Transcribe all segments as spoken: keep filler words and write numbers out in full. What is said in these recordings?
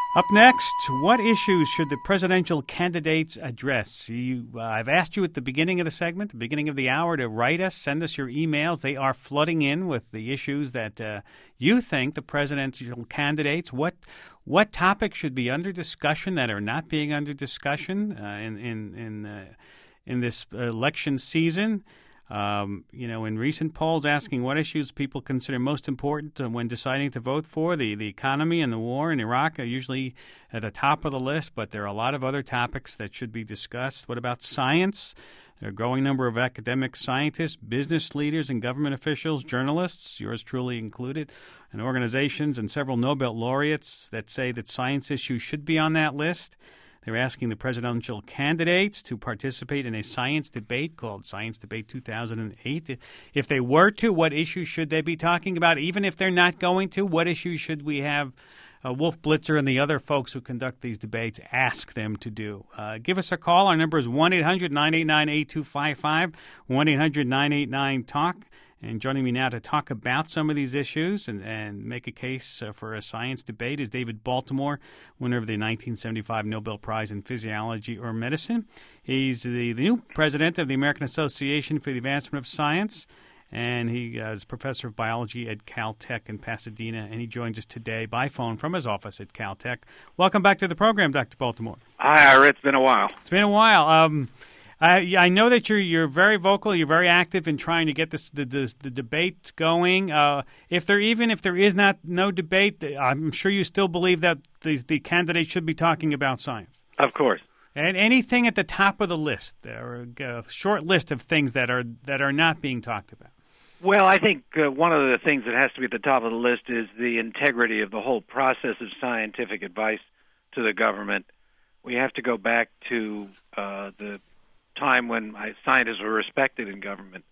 Up next, what issues should the presidential candidates address? You, uh, I've asked you at the beginning of the segment, the beginning of the hour, to write us, send us your emails. They are flooding in with the issues that uh, you think the presidential candidates, what what topics should be under discussion that are not being under discussion uh, in in in, uh, in this election season. Um, you know, in recent polls asking what issues people consider most important uh, when deciding to vote for, the, the economy and the war in Iraq are usually at the top of the list, but there are a lot of other topics that should be discussed. What about science? There are a growing number of academic scientists, business leaders, and government officials, journalists, yours truly included, and organizations and several Nobel laureates that say that science issues should be on that list. They're asking the presidential candidates to participate in a science debate called Science Debate two thousand eight. If they were to, what issues should they be talking about? Even if they're not going to, what issues should we have uh, Wolf Blitzer and the other folks who conduct these debates ask them to do? Uh, give us a call. Our number is one eight hundred nine eight nine eight two five five, one eight hundred nine eight nine talk. And joining me now to talk about some of these issues and, and make a case uh, for a science debate is David Baltimore, winner of the nineteen seventy-five Nobel Prize in Physiology or Medicine. He's the, the new president of the American Association for the Advancement of Science, and he uh, is professor of biology at Caltech in Pasadena, and he joins us today by phone from his office at Caltech. Welcome back to the program, Doctor Baltimore. Hi, Ira. It's been a while. It's been a while. Um I, I know that you're you're very vocal. You're very active in trying to get this the the, the debate going. Uh, if there even if there is not no debate, I'm sure you still believe that the the candidates should be talking about science. Of course. And anything at the top of the list, or a short list of things that are that are not being talked about. Well, I think uh, one of the things that has to be at the top of the list is the integrity of the whole process of scientific advice to the government. We have to go back to uh, the time when scientists were respected in government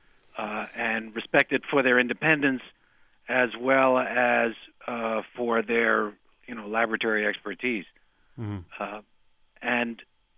uh, and respected for their independence as well as uh, for their, you know, laboratory expertise. Mm-hmm. Uh, and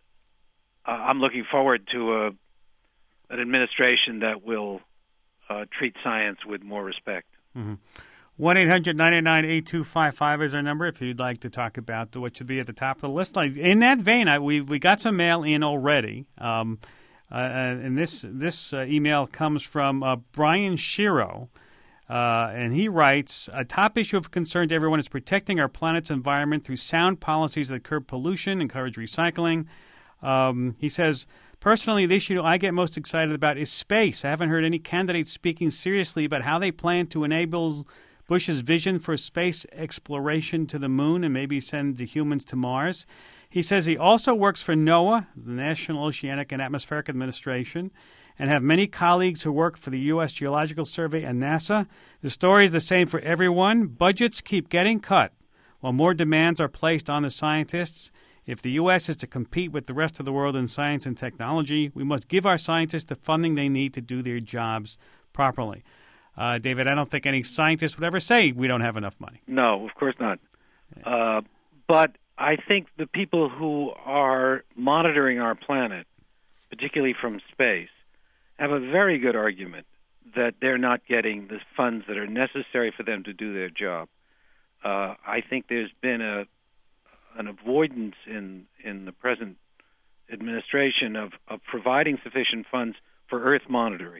uh, I'm looking forward to a, an administration that will uh, treat science with more respect. Mm-hmm. one eight hundred nine eight nine eight two five five is our number if you'd like to talk about what should be at the top of the list. Like, in that vein, I, we we got some mail in already, um, uh, and this this uh, email comes from uh, Brian Shiro, uh, and he writes, a top issue of concern to everyone is protecting our planet's environment through sound policies that curb pollution, encourage recycling. Um, he says, personally, the issue I get most excited about is space. I haven't heard any candidates speaking seriously about how they plan to enable Bush's vision for space exploration to the moon and maybe send the humans to Mars. He says he also works for NOAA, the National Oceanic and Atmospheric Administration, and have many colleagues who work for the U S Geological Survey and NASA. The story is the same for everyone. Budgets keep getting cut while more demands are placed on the scientists. If the U S is to compete with the rest of the world in science and technology, we must give our scientists the funding they need to do their jobs properly. Uh, David, I don't think any scientist would ever say we don't have enough money. No, of course not. Uh, but I think the people who are monitoring our planet, particularly from space, have a very good argument that they're not getting the funds that are necessary for them to do their job. Uh, I think there's been a an avoidance in, in the present administration of, of providing sufficient funds for Earth monitoring.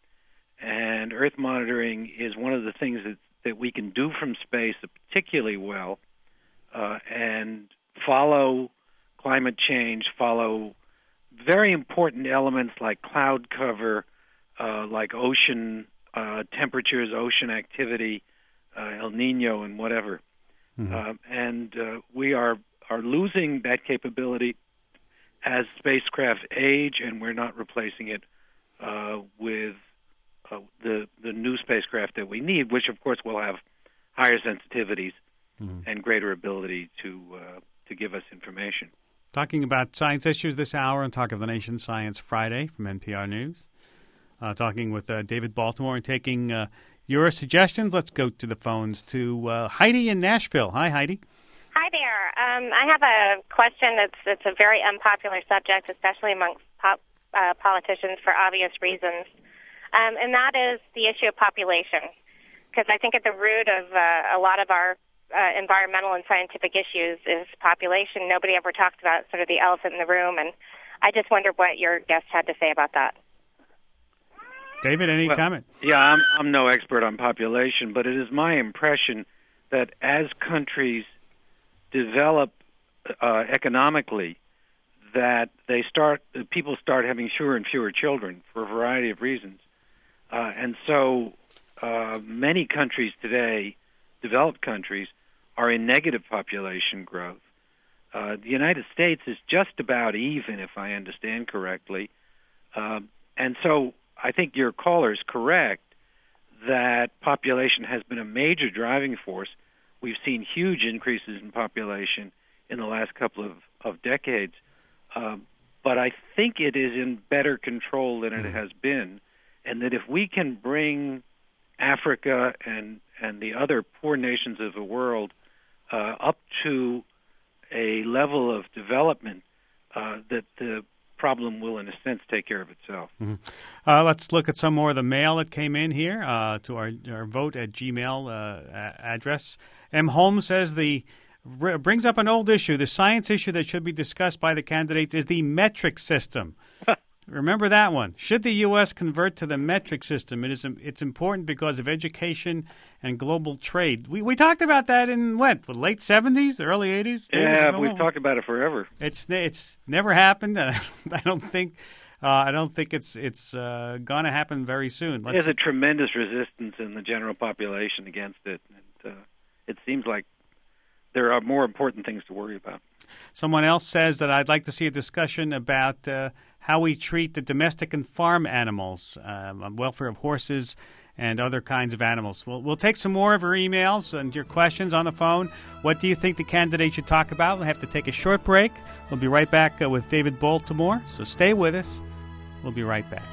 And Earth monitoring is one of the things that, that we can do from space particularly well uh, and follow climate change, follow very important elements like cloud cover, uh, like ocean uh, temperatures, ocean activity, uh, El Nino and whatever. Mm-hmm. Uh, and uh, we are, are losing that capability as spacecraft age, and we're not replacing it uh, with Uh, the the new spacecraft that we need, which of course will have higher sensitivities mm-hmm. and greater ability to uh, to give us information. Talking about science issues this hour on Talk of the Nation Science Friday from N P R News. Uh, talking with uh, David Baltimore and taking uh, your suggestions. Let's go to the phones to uh, Heidi in Nashville. Hi, Heidi. Hi there. Um, I have a question that's it's a very unpopular subject, especially amongst pop, uh, politicians for obvious reasons. Um, and that is the issue of population, because I think at the root of uh, a lot of our uh, environmental and scientific issues is population. Nobody ever talks about sort of the elephant in the room, and I just wondered what your guest had to say about that. David, any well, comment? Yeah, I'm, I'm no expert on population, but it is my impression that as countries develop uh, economically, that they start, people start having fewer and fewer children for a variety of reasons. Uh, and so uh, many countries today, developed countries, are in negative population growth. Uh, the United States is just about even, if I understand correctly. Uh, and so I think your caller is correct that population has been a major driving force. We've seen huge increases in population in the last couple of, of decades. Uh, but I think it is in better control than it has been, and that if we can bring Africa and, and the other poor nations of the world uh, up to a level of development, uh, that the problem will, in a sense, take care of itself. Mm-hmm. Uh, let's look at some more of the mail that came in here uh, to our, our vote at Gmail uh, address. M. Holmes says the r- brings up an old issue. The science issue that should be discussed by the candidates is the metric system. Remember that one. Should the U S convert to the metric system? It is it's important because of education and global trade. We we talked about that in what, the late seventies, the early eighties? Yeah, we've talked about it forever. It's it's never happened. I don't think uh, I don't think it's it's uh, going to happen very soon. Let's There's a tremendous resistance in the general population against it. And, uh, it seems like there are more important things to worry about. Someone else says that I'd like to see a discussion about uh, how we treat the domestic and farm animals, um, welfare of horses and other kinds of animals. We'll, we'll take some more of your emails and your questions on the phone. What do you think the candidate should talk about? We'll have to take a short break. We'll be right back uh, with David Baltimore, so stay with us. We'll be right back.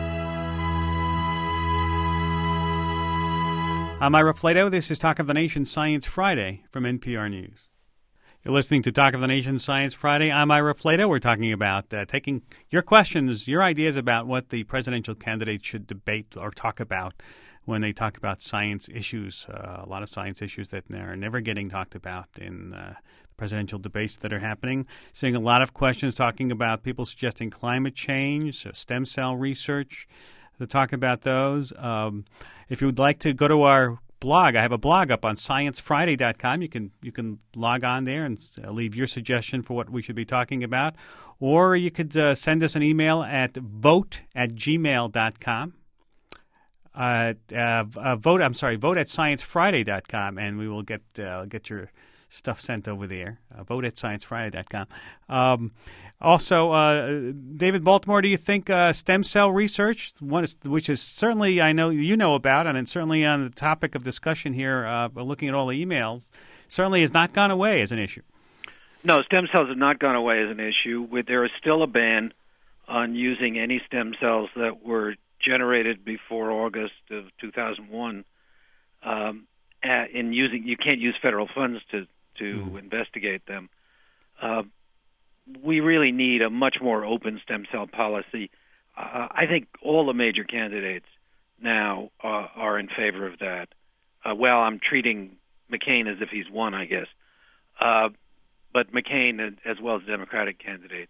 I'm Ira Flato. This is Talk of the Nation Science Friday from N P R News. You're listening to Talk of the Nation Science Friday. I'm Ira Flato. We're talking about uh, taking your questions, your ideas about what the presidential candidates should debate or talk about when they talk about science issues. Uh, a lot of science issues that are never getting talked about in uh, presidential debates that are happening. Seeing a lot of questions talking about people suggesting climate change, uh, stem cell research, to talk about those. Um, if you would like to go to our blog, I have a blog up on science friday dot com. You can you can log on there and uh, leave your suggestion for what we should be talking about. Or you could uh, send us an email at vote at gmail dot com. Uh, uh, uh, vote, I'm sorry, vote at science friday dot com, and we will get uh, get your stuff sent over there. Uh, vote at science friday dot com. Um, also, uh, David Baltimore, do you think uh, stem cell research, one is, which is certainly I know you know about, and it's certainly on the topic of discussion here, uh, looking at all the emails, certainly has not gone away as an issue? No, stem cells have not gone away as an issue. There is still a ban on using any stem cells that were generated before August of two thousand one. Um, in using, you can't use federal funds to to mm-hmm. investigate them. Uh, we really need a much more open stem cell policy. Uh, I think all the major candidates now uh, are in favor of that. Uh, well, I'm treating McCain as if he's won, I guess. Uh, but McCain as well as Democratic candidates.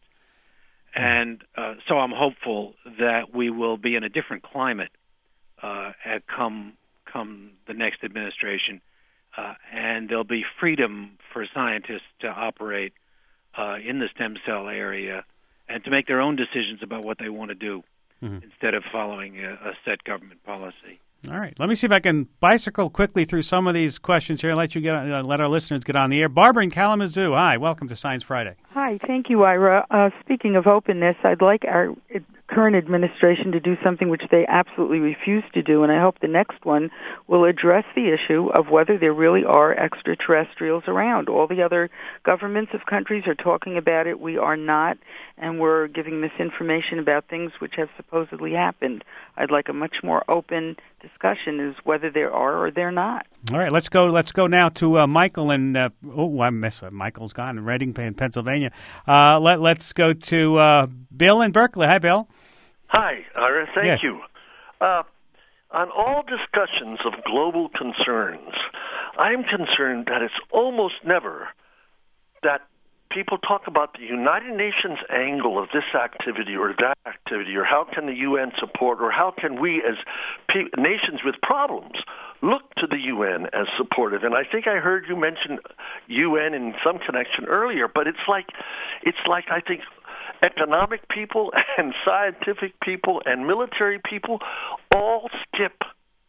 And uh, so I'm hopeful that we will be in a different climate uh, at come come the next administration, uh, and there'll be freedom for scientists to operate uh, in the stem cell area and to make their own decisions about what they want to do mm-hmm. instead of following a, a set government policy. All right. Let me see if I can bicycle quickly through some of these questions here and let you get uh, let our listeners get on the air. Barbara in Kalamazoo. Hi. Welcome to Science Friday. Hi. Thank you, Ira. Uh, speaking of openness, I'd like our current administration to do something which they absolutely refuse to do, and I hope the next one will address the issue of whether there really are extraterrestrials around. All the other governments of countries are talking about it. We are not, and we're giving misinformation about things which have supposedly happened. I'd like a much more open discussion as whether there are or they're not. All right, let's go. Let's go now to uh, Michael and uh, oh, I miss uh, Michael's gone in Reading, Pennsylvania. Uh, let Let's go to uh, Bill in Berkeley. Hi, Bill. Hi, Ira. Thank yes. you. Uh, on all discussions of global concerns, I'm concerned that it's almost never that people talk about the United Nations angle of this activity or that activity, or how can the U N support, or how can we as pe- nations with problems look to the U N as supportive. And I think I heard you mention U N in some connection earlier, but it's like, it's like I think economic people and scientific people and military people all skip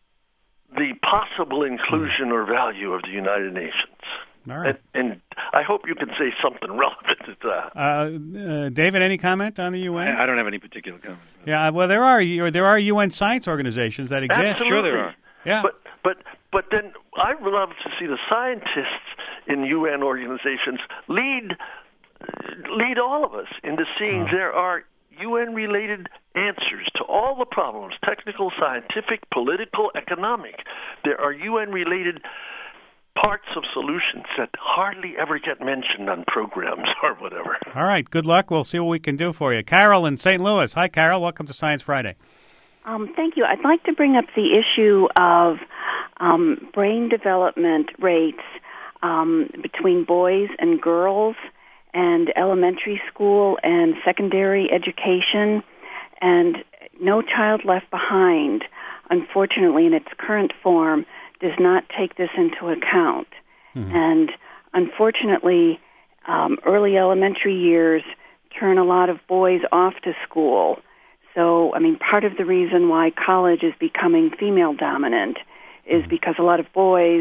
the possible inclusion or value of the United Nations. All right. And, and I hope you can say something relevant to that. Uh, uh, David, any comment on the U N? I, I don't have any particular comment. Yeah, well, there are there are U N science organizations that exist. Absolutely. Sure there are. Yeah. But but but then I would love to see the scientists in U N organizations lead lead all of us into seeing Oh. there are U N-related answers to all the problems, technical, scientific, political, economic. There are U N-related parts of solutions that hardly ever get mentioned on programs or whatever. All right, good luck. We'll see what we can do for you. Carol in Saint Louis. Hi, Carol. Welcome to Science Friday. Um, thank you. I'd like to bring up the issue of um, brain development rates um, between boys and girls and elementary school and secondary education, and No Child Left Behind, unfortunately, in its current form, does not take this into account. Mm-hmm. And unfortunately, um, early elementary years turn a lot of boys off to school. So, I mean, part of the reason why college is becoming female dominant is because a lot of boys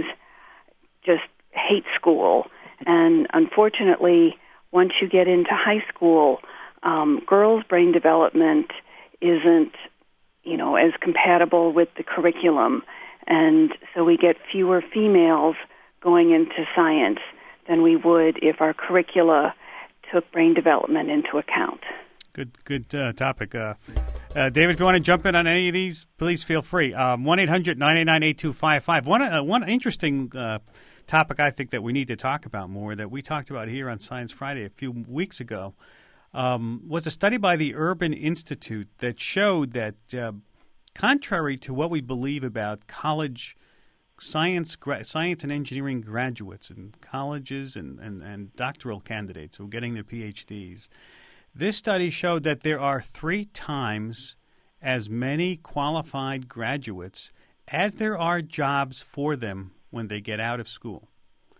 just hate school. And unfortunately, once you get into high school, um, girls' brain development isn't, you know, as compatible with the curriculum. And so we get fewer females going into science than we would if our curricula took brain development into account. Good, good uh, topic. Uh, uh, David, if you want to jump in on any of these, please feel free. Um, one eight hundred nine eight nine eight two five five. One, uh, one interesting uh, topic I think that we need to talk about more that we talked about here on Science Friday a few weeks ago um, was a study by the Urban Institute that showed that uh, contrary to what we believe about college science gra- science and engineering graduates and colleges and, and, and doctoral candidates who are getting their P H Ds, this study showed that there are three times as many qualified graduates as there are jobs for them when they get out of school.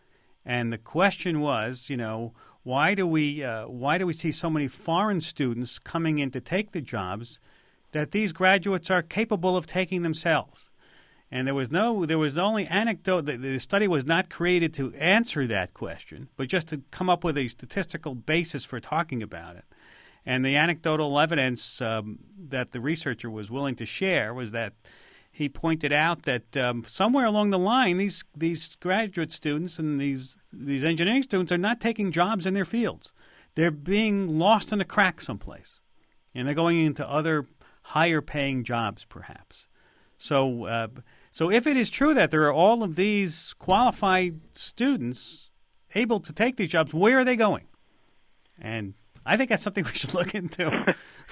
And the question was, you know, why do we uh, why do we see so many foreign students coming in to take the jobs that these graduates are capable of taking themselves? And there was no, there was only anecdote. The, the study was not created to answer that question, but just to come up with a statistical basis for talking about it. And the anecdotal evidence um, that the researcher was willing to share was that he pointed out that um, somewhere along the line, these these graduate students and these these engineering students are not taking jobs in their fields. They're being lost in the cracks someplace, and they're going into other higher-paying jobs, perhaps. So, uh, so if it is true that there are all of these qualified students able to take these jobs, where are they going? And I think that's something we should look into.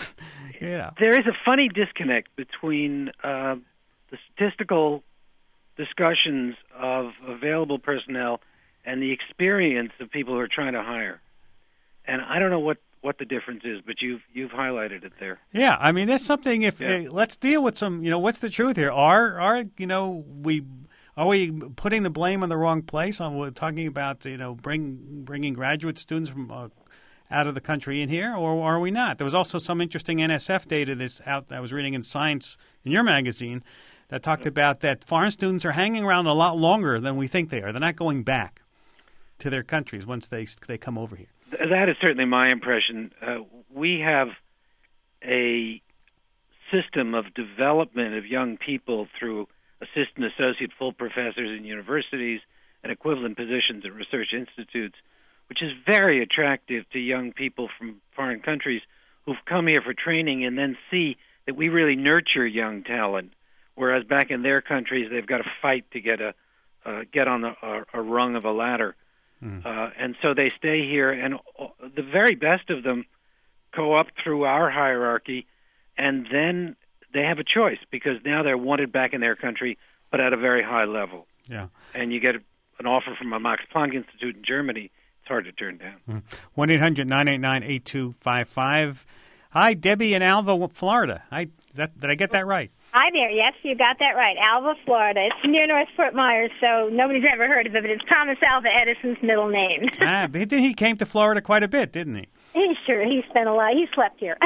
Yeah, there is a funny disconnect between uh, the statistical discussions of available personnel and the experience of people who are trying to hire. And I don't know what, what the difference is, but you've you've highlighted it there. Yeah, I mean, there's something. If yeah. uh, let's deal with some, you know, what's the truth here? Are are you know we are we putting the blame on the wrong place? On we're talking about you know bring bringing graduate students from uh, out of the country in here, or are we not? There was also some interesting N S F data this out I was reading in Science in your magazine that talked about that foreign students are hanging around a lot longer than we think they are. They're not going back to their countries once they they come over here. That is certainly my impression. Uh, we have a system of development of young people through assistant, associate, full professors in universities and equivalent positions at research institutes, which is very attractive to young people from foreign countries who've come here for training and then see that we really nurture young talent, whereas back in their countries they've got to fight to get a uh, get on the, a, a rung of a ladder. Mm. Uh, and so they stay here, and the very best of them go up through our hierarchy, and then they have a choice because now they're wanted back in their country, but at a very high level. Yeah. And you get an offer from a Max Planck Institute in Germany, it's hard to turn down. one eight hundred nine eight nine eight two five five. Hi, Debbie in Alva, Florida. I, that, did I get that right? Hi there. Yes, you got that right. Alva, Florida. It's near North Fort Myers, so nobody's ever heard of it, but it's Thomas Alva Edison's middle name. ah, but he came to Florida quite a bit, didn't he? He sure. He spent a lot. He slept here.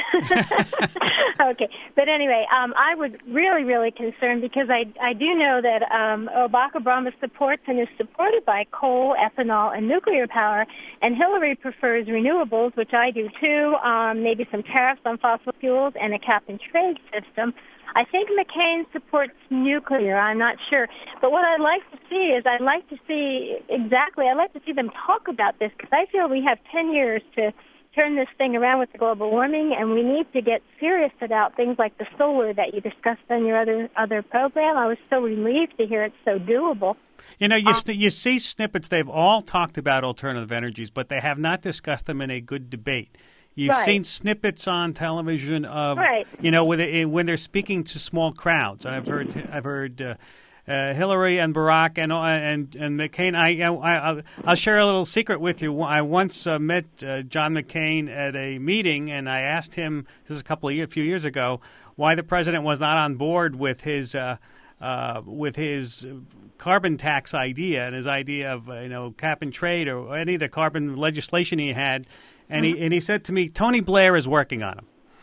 Okay. But anyway, um, I was really, really concerned because I, I do know that um, Barack Obama supports and is supported by coal, ethanol, and nuclear power, and Hillary prefers renewables, which I do too, um, maybe some tariffs on fossil fuels and a cap-and-trade system. I think McCain supports nuclear. I'm not sure. But what I'd like to see is I'd like to see exactly, I'd like to see them talk about this because I feel we have ten years to turn this thing around with the global warming, and we need to get serious about things like the solar that you discussed on your other other program. I was so relieved to hear it's so doable. You know, you, um, st- you see snippets. They've all talked about alternative energies, but they have not discussed them in a good debate. You've right. seen snippets on television of, right. you know, when, they, when they're speaking to small crowds. And I've heard, I've heard uh, uh, Hillary and Barack and and and McCain. I, I I'll share a little secret with you. I once uh, met uh, John McCain at a meeting, and I asked him, this is a couple of years, a few years ago, why the president was not on board with his uh, uh, with his carbon tax idea and his idea of uh, you know cap and trade or any of the carbon legislation he had. And he and he said to me, Tony Blair is working on him.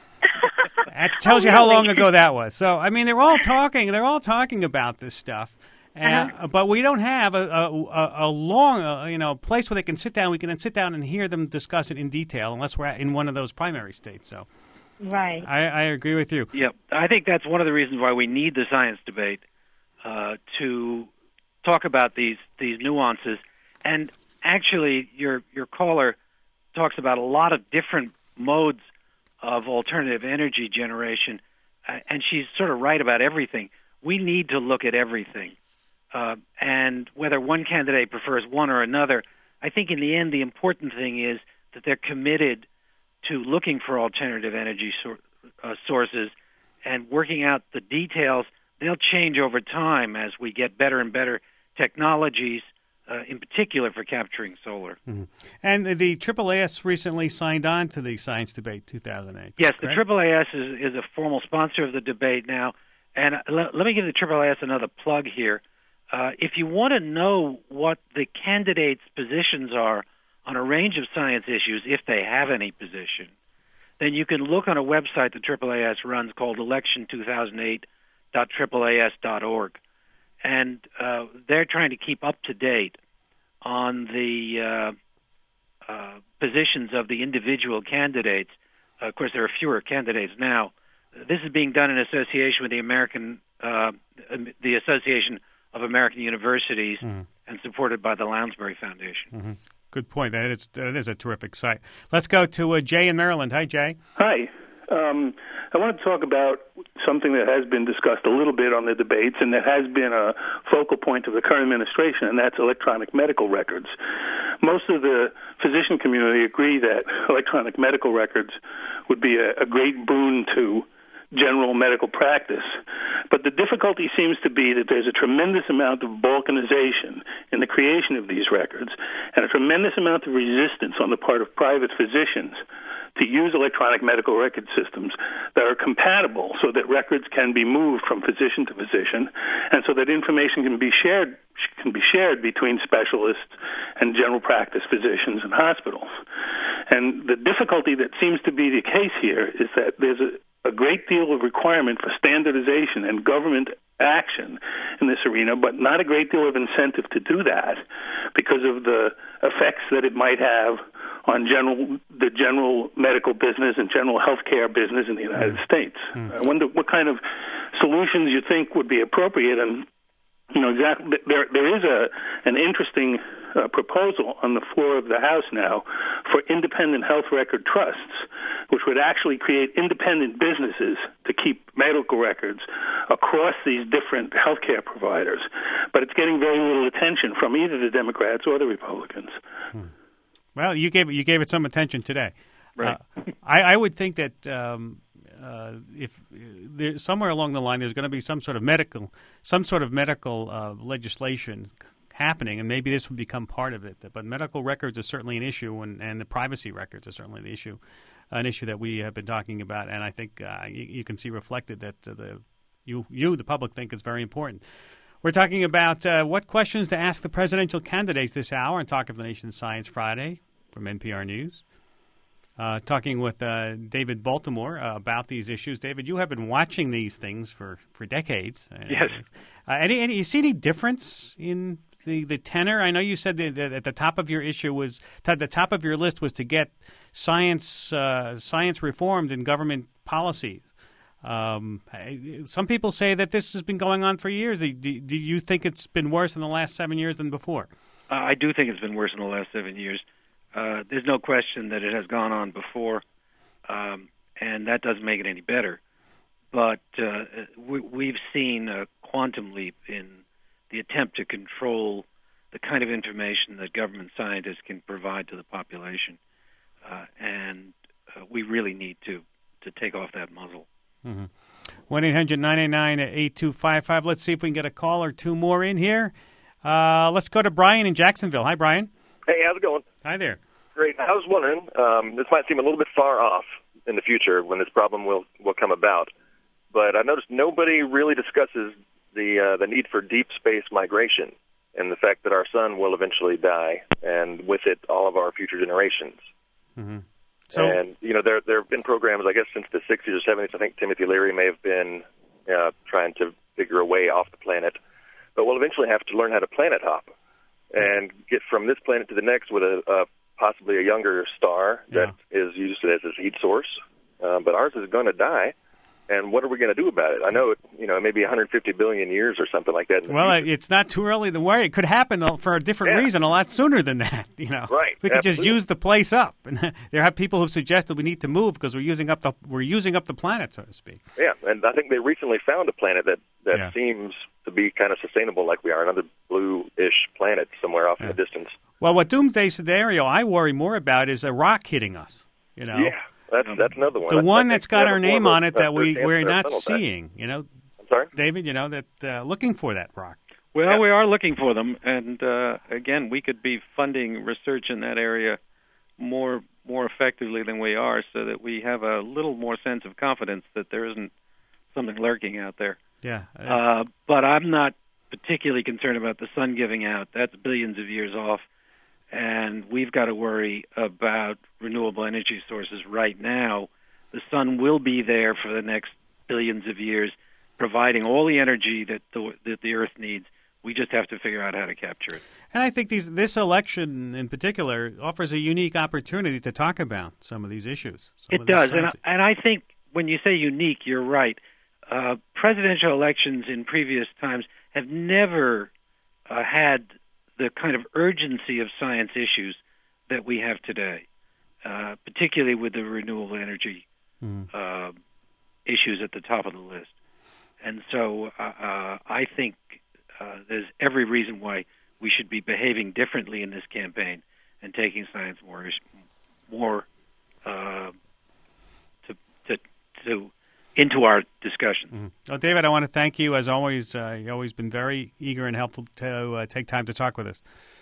That tells oh, you really? how long ago that was. So I mean, they're all talking. They're all talking about this stuff, and, uh-huh. but we don't have a a, a long uh, you know place where they can sit down. We can sit down and hear them discuss it in detail, unless we're in one of those primary states. So, right, I, I agree with you. Yeah, I think that's one of the reasons why we need the science debate uh, to talk about these these nuances. And actually, your your caller talks about a lot of different modes of alternative energy generation, uh, and she's sort of right about everything. We need to look at everything, uh, and whether one candidate prefers one or another, I think in the end the important thing is that they're committed to looking for alternative energy sor- uh, sources and working out the details. They'll change over time as we get better and better technologies, Uh, in particular for capturing solar. Mm-hmm. And the Triple A S recently signed on to the Science Debate two thousand eight. Yes, correct? the Triple A S is, is a formal sponsor of the debate now. And uh, let, let me give the Triple A S another plug here. Uh, if you want to know what the candidates' positions are on a range of science issues, if they have any position, then you can look on a website the Triple A S runs called election two thousand eight dot triple A S dot org. And uh, they're trying to keep up to date on the uh, uh, positions of the individual candidates. Uh, of course, there are fewer candidates now. This is being done in association with the American, uh, the Association of American Universities, mm-hmm. and supported by the Lounsbury Foundation. Mm-hmm. Good point. That is that is a terrific site. Let's go to uh, Jay in Maryland. Hi, Jay. Hi. Um, I want to talk about something that has been discussed a little bit on the debates and that has been a focal point of the current administration, and that's electronic medical records. Most of the physician community agree that electronic medical records would be a, a great boon to general medical practice. But the difficulty seems to be that there's a tremendous amount of balkanization in the creation of these records and a tremendous amount of resistance on the part of private physicians to use electronic medical record systems that are compatible so that records can be moved from physician to physician and so that information can be shared can be shared between specialists and general practice physicians and hospitals. And the difficulty that seems to be the case here is that there's a, a great deal of requirement for standardization and government action in this arena, but not a great deal of incentive to do that because of the effects that it might have on general the general medical business and general healthcare business in the United mm. States. Mm. I wonder what kind of solutions you think would be appropriate. And you know, exactly there there is a an interesting uh, proposal on the floor of the House now for independent health record trusts, which would actually create independent businesses to keep medical records across these different healthcare providers. But it's getting very little attention from either the Democrats or the Republicans. Hmm. Well, you gave it, you gave it some attention today. Right. Uh, I, I would think that um, uh, if there, somewhere along the line there's going to be some sort of medical, some sort of medical uh, legislation happening, and maybe this would become part of it. But medical records are certainly an issue, and, and the privacy records are certainly the issue, an issue that we have been talking about. And I think uh, you, you can see reflected that uh, the you, you, the public, think is very important. We're talking about uh, what questions to ask the presidential candidates this hour on Talk of the Nation Science Friday from N P R News. Uh, talking with uh, David Baltimore uh, about these issues. David, you have been watching these things for, for decades. Yes. Uh, any, any, you see any difference in the, the tenor? I know you said that, that at the top of your issue was at the top of your list was to get science uh, science reformed in government policy. Um, some people say that this has been going on for years. Do, do you think it's been worse in the last seven years than before? Uh, I do think it's been worse in the last seven years. Uh, there's no question that it has gone on before, um, and that doesn't make it any better. But uh, we, we've seen a quantum leap in the attempt to control the kind of information that government scientists can provide to the population, uh, and uh, we really need to, to take off that muzzle. Mm-hmm. one eight hundred nine eight nine eight two five five. Let's see if we can get a call or two more in here. Uh, let's go to Brian in Jacksonville. Hi, Brian. Hey, how's it going? Hi there. Great. I was wondering, um, this might seem a little bit far off in the future when this problem will, will come about, but I noticed nobody really discusses the uh, the need for deep space migration and the fact that our sun will eventually die, and with it, all of our future generations. Mm-hmm. So, and, you know, there there have been programs, I guess, since the sixties or seventies. I think Timothy Leary may have been uh, trying to figure a way off the planet, but we'll eventually have to learn how to planet hop and get from this planet to the next with a, a possibly a younger star that yeah. is used as a heat source, uh, but ours is going to die. And what are we going to do about it? I know it, you know, maybe one hundred fifty billion years or something like that. Well, it's not too early to worry. It could happen for a different yeah. reason a lot sooner than that. You know, right? We could Absolutely. just use the place up. And there are people who've suggested we need to move because we're using up the we're using up the planet, so to speak. Yeah, and I think they recently found a planet that that yeah. seems to be kind of sustainable, like we are, another blue-ish planet somewhere off yeah. in the distance. Well, what doomsday scenario I worry more about is a rock hitting us. You know. Yeah. That's that's another one. The that's, one that's got our name on it that we, we're not back. seeing, you know. I'm sorry? David, you know, that uh, looking for that rock. Well, yeah. we are looking for them, and uh, again, we could be funding research in that area more more effectively than we are so that we have a little more sense of confidence that there isn't something lurking out there. Yeah. Uh, but I'm not particularly concerned about the sun giving out. That's billions of years off. And we've got to worry about renewable energy sources right now. The sun will be there for the next billions of years, providing all the energy that the, that the Earth needs. We just have to figure out how to capture it. And I think these, this election in particular offers a unique opportunity to talk about some of these issues. It does. And I, and I think when you say unique, you're right. Uh, presidential elections in previous times have never uh, had the kind of urgency of science issues that we have today, uh, particularly with the renewable energy mm. uh, issues at the top of the list. And so uh, uh, I think uh, there's every reason why we should be behaving differently in this campaign and taking science more more uh, to, to, to into our discussion. Mm-hmm. Well, David, I want to thank you. As always, uh, you've always been very eager and helpful to uh, take time to talk with us.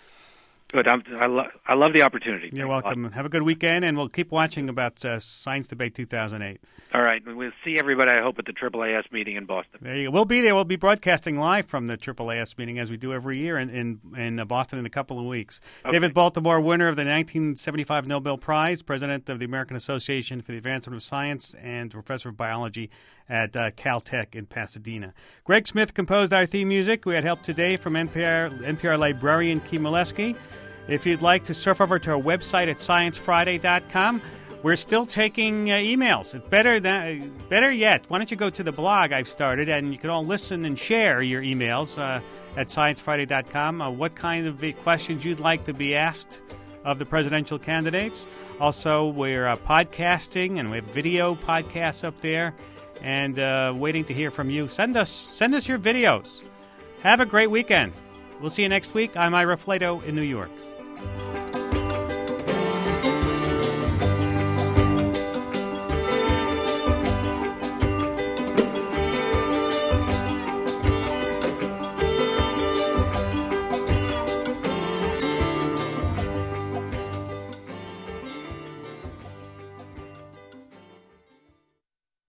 Good. I'm, I, lo- I love the opportunity. You're Thanks welcome. Have a good weekend, and we'll keep watching about uh, Science Debate two thousand eight. All right. We'll see everybody, I hope, at the triple A S meeting in Boston. There you go. We'll be there. We'll be broadcasting live from the triple A S meeting, as we do every year in, in, in Boston in a couple of weeks. Okay. David Baltimore, winner of the nineteen seventy-five Nobel Prize, president of the American Association for the Advancement of Science, and professor of biology at uh, Caltech in Pasadena. Greg Smith composed our theme music. We had help today from N P R, N P R librarian Key Molesky. If you'd like to surf over to our website at science friday dot com, we're still taking uh, emails. It's better than, better yet, why don't you go to the blog I've started, and you can all listen and share your emails uh, at science friday dot com. Uh, what kind of questions you'd like to be asked of the presidential candidates. Also, we're uh, podcasting, and we have video podcasts up there, and uh, waiting to hear from you. Send us, send us your videos. Have a great weekend. We'll see you next week. I'm Ira Flato in New York.